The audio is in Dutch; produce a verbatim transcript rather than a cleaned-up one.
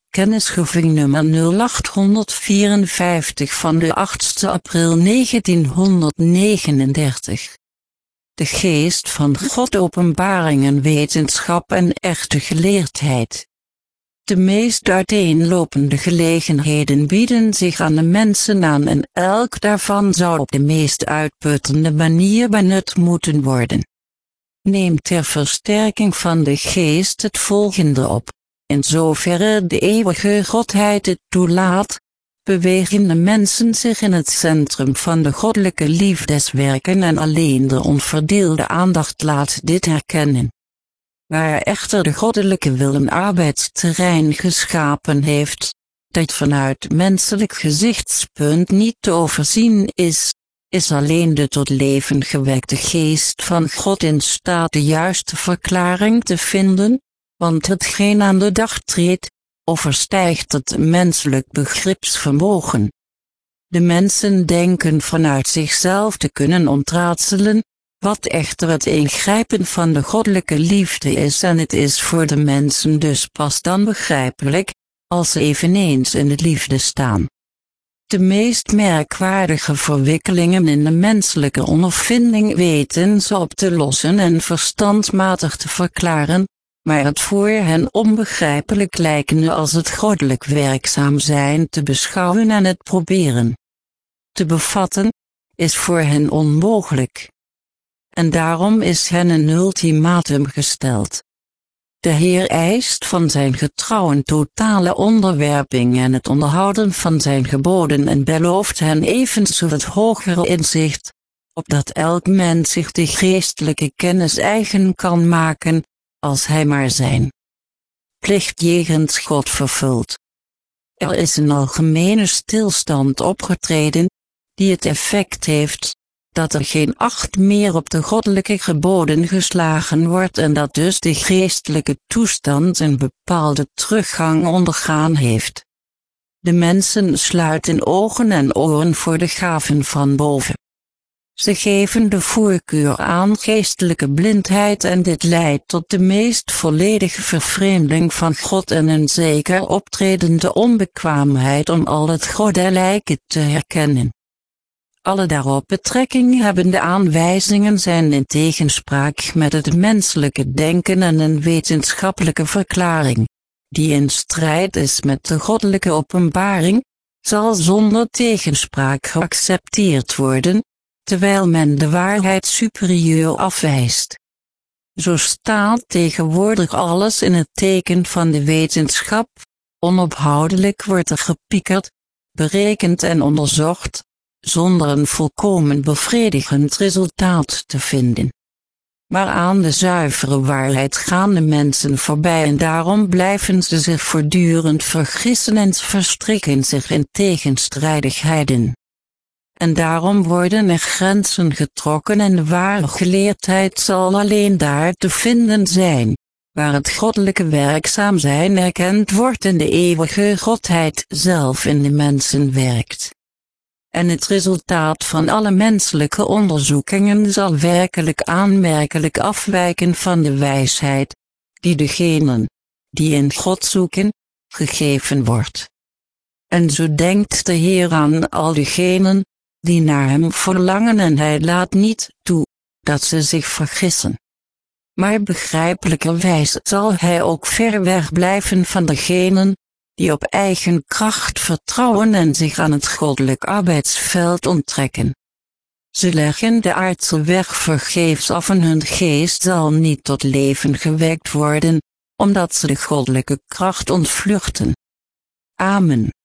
Kennisgeving nummer nul acht vierenvijftig van de achtste april negentienhonderdnegenendertig. De geest van God, openbaringen, wetenschap en echte geleerdheid. De meest uiteenlopende gelegenheden bieden zich aan de mensen aan en elk daarvan zou op de meest uitputtende manier benut moeten worden. Neem ter versterking van de geest het volgende op. In zoverre de eeuwige Godheid het toelaat, bewegen de mensen zich in het centrum van de goddelijke liefdeswerken en alleen de onverdeelde aandacht laat dit herkennen. Waar echter de goddelijke wil een arbeidsterrein geschapen heeft, dat vanuit menselijk gezichtspunt niet te overzien is, is alleen de tot leven gewekte geest van God in staat de juiste verklaring te vinden, want hetgeen aan de dag treedt, overstijgt het menselijk begripsvermogen. De mensen denken vanuit zichzelf te kunnen ontraadselen, wat echter het ingrijpen van de goddelijke liefde is, en het is voor de mensen dus pas dan begrijpelijk, als ze eveneens in de liefde staan. De meest merkwaardige verwikkelingen in de menselijke ondervinding weten ze op te lossen en verstandmatig te verklaren, maar het voor hen onbegrijpelijk lijken als het goddelijk werkzaam zijn te beschouwen en het proberen te bevatten, is voor hen onmogelijk. En daarom is hen een ultimatum gesteld. De Heer eist van zijn getrouwen totale onderwerping en het onderhouden van zijn geboden en belooft hen evenzo het hogere inzicht, opdat elk mens zich de geestelijke kennis eigen kan maken, als hij maar zijn plicht jegens God vervult. Er is een algemene stilstand opgetreden, die het effect heeft, dat er geen acht meer op de goddelijke geboden geslagen wordt en dat dus de geestelijke toestand een bepaalde teruggang ondergaan heeft. De mensen sluiten ogen en oren voor de gaven van boven. Ze geven de voorkeur aan geestelijke blindheid en dit leidt tot de meest volledige vervreemding van God en een zeker optredende onbekwaamheid om al het goddelijke te herkennen. Alle daarop betrekking hebbende aanwijzingen zijn in tegenspraak met het menselijke denken en een wetenschappelijke verklaring, die in strijd is met de goddelijke openbaring, zal zonder tegenspraak geaccepteerd worden, terwijl men de waarheid superieur afwijst. Zo staat tegenwoordig alles in het teken van de wetenschap, onophoudelijk wordt er gepiekerd, berekend en onderzocht, zonder een volkomen bevredigend resultaat te vinden. Maar aan de zuivere waarheid gaan de mensen voorbij en daarom blijven ze zich voortdurend vergissen en verstrikken zich in tegenstrijdigheden. En daarom worden er grenzen getrokken en de ware geleerdheid zal alleen daar te vinden zijn, waar het goddelijke werkzaam zijn erkend wordt en de eeuwige Godheid zelf in de mensen werkt. En het resultaat van alle menselijke onderzoekingen zal werkelijk aanmerkelijk afwijken van de wijsheid, die degenen, die in God zoeken, gegeven wordt. En zo denkt de Heer aan al diegenen, die naar hem verlangen en hij laat niet toe, dat ze zich vergissen. Maar begrijpelijkerwijs zal hij ook ver weg blijven van degenen, die op eigen kracht vertrouwen en zich aan het goddelijk arbeidsveld onttrekken. Ze leggen de aardse weg vergeefs af en hun geest zal niet tot leven gewekt worden, omdat ze de goddelijke kracht ontvluchten. Amen.